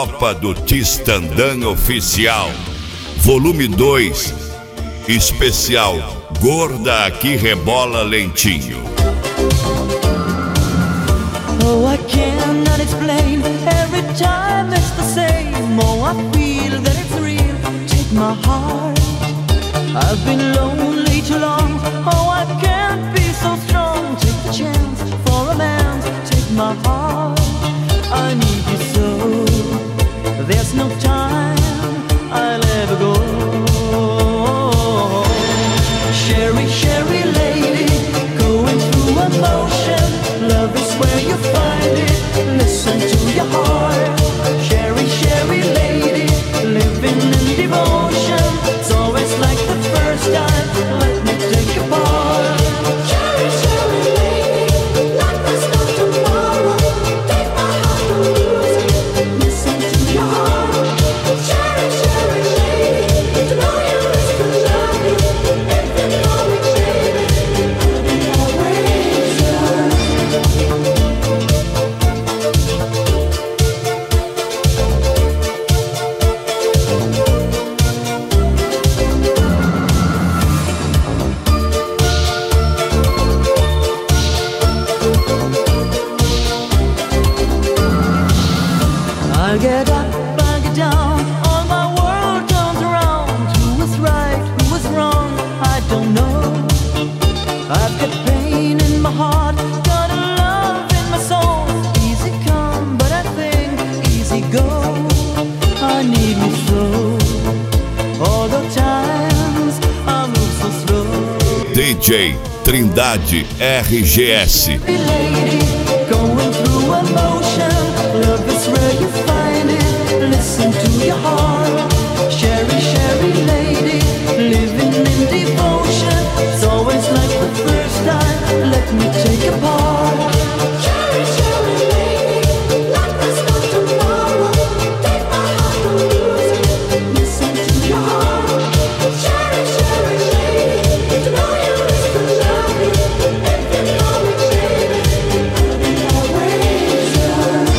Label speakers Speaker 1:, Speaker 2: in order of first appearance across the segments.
Speaker 1: Tropa do Tistandã Oficial, volume 2, especial Gorda que Rebola Lentinho.
Speaker 2: Oh, I cannot explain, every time it's the same. Oh, I feel that it's real, take my heart. I've been lonely too long, oh, I can't be so strong. Take the chance for a man, take my heart. I need you so, there's no time I'll ever go. Sherry, Sherry lady, going through emotion. Love is where you find it, listen to your heart. Sherry, Sherry lady, living in devotion. It's always like the first time, let me take your part. Sherry, Sherry lady, like there's no tomorrow. Take my heart, don't lose it, listen to your heart. Sherry, Sherry lady, to know you is to love you. If you know me, baby, I'll be always yours. I get up, I get down, all my world turns around. Who is right, who is wrong, I don't know. I've got pain in my heart, got a love in my soul. Easy come, but I think easy go. I need me so, all the times I move so slow.
Speaker 1: DJ Trindade RGS.
Speaker 2: Lady, going through emotion. Love is where you find it, listen to your heart. Sherry, Sherry lady, living in devotion. It's always like the first time, let me take a part. Sherry, Sherry lady, like there's no tomorrow. Take my heart, don't lose it, listen to your heart. Sherry, Sherry lady, to know you is to love you. If you know me, baby, I'll be always yours.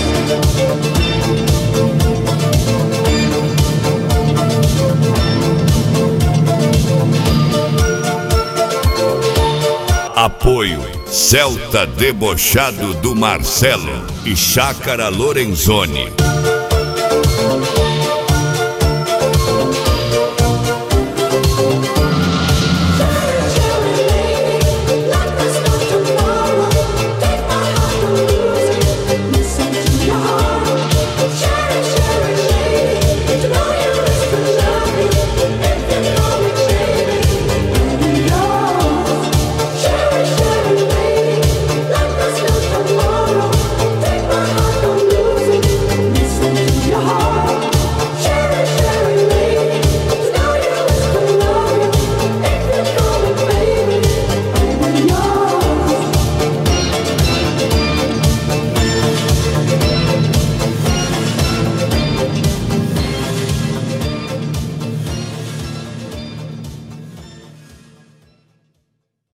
Speaker 1: Apoio Celta Debochado do Marcelo e Chácara Lorenzoni.